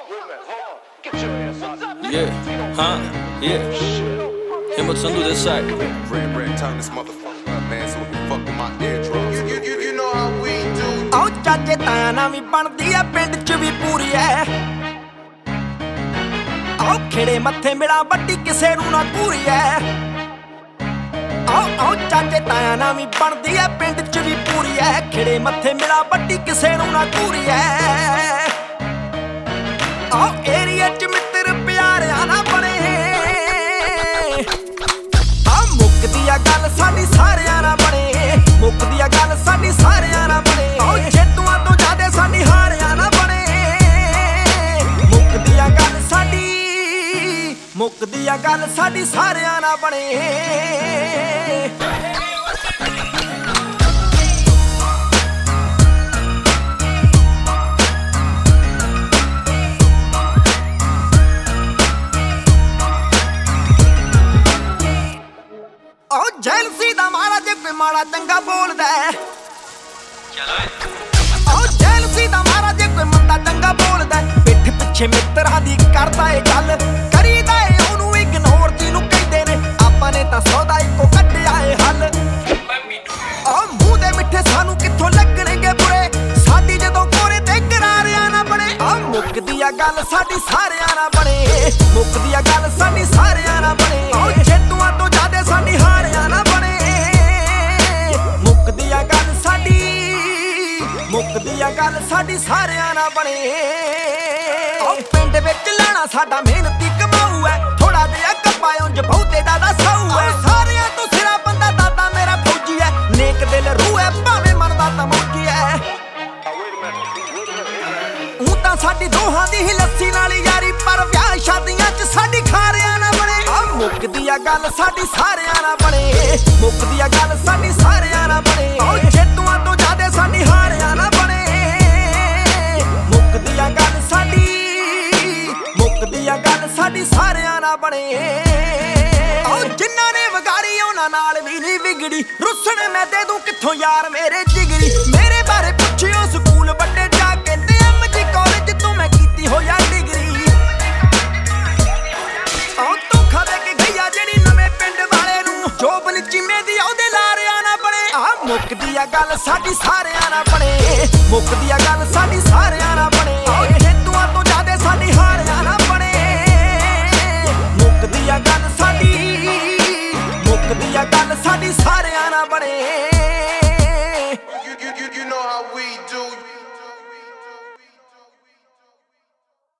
Yeah, huh? Yeah. Himmet Sandu this side. Red, turn this motherfucker up, man, so we can fuck with my eardrums. You know how we do. ਆਓ ਚਾਚੇ ਤਾਇਆ ਨਾਲ ਵੀ ਬਣਦੀ ਐ ਪਿੰਡ ਚ ਵੀ ਪੂਰੀ ਐ ਆਓ ਖੇੜੇ ਮੱਥੇ ਮਿਲਾ ਵੱਡੀ ਕਿਸੇ ਨੂੰ ਨਾ ਘੂਰੀ ਐ ਆਓ ਚਾਚੇ ਤਾਇਆ ਨਾਲ ਵੀ ਬਣਦੀ ਐ ਪਿੰਡ ਚ ਵੀ ਪੂਰੀ ਐ ਖੇੜੇ ਮੱਥੇ ਮਿਲਾ ਵੱਡੀ ਕਿਸੇ ਨੂੰ ਨਾ ਘੂਰੀ ਐ ਆਓ ਏਰੀਆ ਚ ਮਿੱਤਰ ਪਿਆਰਿਆਂ ਨਾ ਬਣੇ ਆ ਮੁੱਕਦੀ ਆ ਗੱਲ ਸਾਡੀ ਸਾਰਿਆਂ ਨਾਲ ਬਣੇ ਮੁੱਕਦੀ ਆ ਗੱਲ ਸਾਡੀ ਸਾਰਿਆਂ ਨਾਲ ਬਣੇ ਆਓ ਜੇਤੂਆਂ ਤੋਂ ਜ਼ਿਆਦੇ ਸਾਡੀ ਹਾਰਿਆਂ ਨਾਲ ਬਣੇ ਮੁੱਕਦੀ ਆ ਗੱਲ ਸਾਡੀ ਸਾਰਿਆਂ ਨਾਲ ਬਣੇ ਜੈਲਸੀ ਦਾ ਮਾਰਾ ਜੇ ਕੋਈ ਮਾੜਾ ਚੰਗਾ ਬੋਲਦਾ ਜੈਲਸੀ ਦਾ ਮਾਰਾ ਜੇ ਕੋਈ ਮੰਦਾ ਚੰਗਾ ਬੋਲਦਾ ਪਿੱਠ ਪਿੱਛੇ ਮਿੱਤਰਾਂ ਦੀ ਕਰਦਾ ਏ ਗੱਲ ਕਰੀਦਾ ਏ ਉਹਨੂੰ ਇਗਨੋਰ ਜਿਹਨੂੰ ਕਹਿੰਦੇ ਨੇ ਆਪਾਂ ਨੇ ਤਾਂ ਸੌਦਾ ਇੱਕੋ ਕੱਢਿਆ ਏ ਹੱਲ ਮੂੰਹ ਦੇ ਮਿੱਠੇ ਸਾਨੂੰ ਕਿੱਥੋਂ ਲੱਗਣਗੇ ਬੁਰੇ ਸਾਡੀ ਜਦੋਂ ਕੋਰੇ ਤੇ ਕਰਾਰਿਆਂ ਨਾ ਬਣੇ ਮੁੱਕਦੀ ਆ ਗੱਲ ਸਾਡੀ ਸਾਰਿਆਂ ਨਾਲ ਬਣੇ ਮੁੱਕਦੀ ਆ ਗੱਲ ਸਾਡੀ ਸਾਰਿਆਂ ਨਾਲ ਬਣੇ ਜੇਤੂਆਂ ਤੋਂ ਜ਼ਿਆਦੇ ਸਾਡੀ ਹਾਰਿਆਂ ਨਾਲ ਬਣੇ ਮੁੱਕਦੀ ਆ ਗੱਲ ਸਾਡੀ ਸਾਰਿਆਂ ਨਾਲ ਬਣੇ ਪਿੰਡ ਵਿੱਚ ਲਾਣਾ ਸਾਡਾ ਮਿਹਨਤੀ ਕਮਾਊ ਐ ਥੋੜਾ ਜਿਹਾ ਕੱਪਾ ਉਂਝ ਬਹੁਤੇ ਦਾ ਸਾਊ ਐ ਸਾਰਿਆਂ ਤੋਂ ਸਿਰਾ ਬੰਦਾ ਦਾਦਾ ਮੇਰਾ ਫੌਜੀ ਐ ਨੇਕ ਦਿਲ ਰੂਹ ਐ ਭਾਵੇਂ ਮਰਦਾ ਤਾਂ ਮੌਜੀ ਐ ਉਹ ਤਾਂ ਸਾਡੀ ਦੋਹਾਂ ਦੀ ਹੀ ਲੱਸੀ ਨਾਲ ਯਾਰੀ ਪਰ ਵਿਆਹ ਸ਼ਾਦੀਆਂ ਚ ਸਾਡੀ ਖਾਰਿਆਂ ਨਾਲ ਬਣੇ ਮੁੱਕਦੀ ਆ ਗੱਲ ਸਾਡੀ ਸਾਰਿਆਂ ਨਾਲ ਬਣੇ ਮੁੱਕਦੀ ਆ ਗੱਲ ਸਾਡੀ ਸਾਰਿਆਂ ਨਾਲ ਬਣੇ ਜੇਤੂਆਂ ਤੋਂ ਜ਼ਿਆਦੇ ਸਾਡੀ ਹਾਰਿਆਂ ਨਾਲ ਬਣੇ ਮੁੱਕਦੀ ਆ ਗੱਲ ਸਾਡੀ ਸਾਰਿਆਂ ਨਾਲ ਬਣੇ ਜਿਨ੍ਹਾਂ ਨੇ ਵਿਗਾੜੀ ਉਹਨਾਂ ਨਾਲ ਵੀ ਨਹੀਂ ਵਿਗੜੀ ਰੁੱਸਣ ਮੈਂ ਦੇ ਦੂੰ ਕਿੱਥੋਂ ਯਾਰ ਮੇਰੇ ਜਿਗਰੀ ਮੇਰੇ ਬਾਰੇ ਪੁੱਛਿਓ ਸਕੂਲ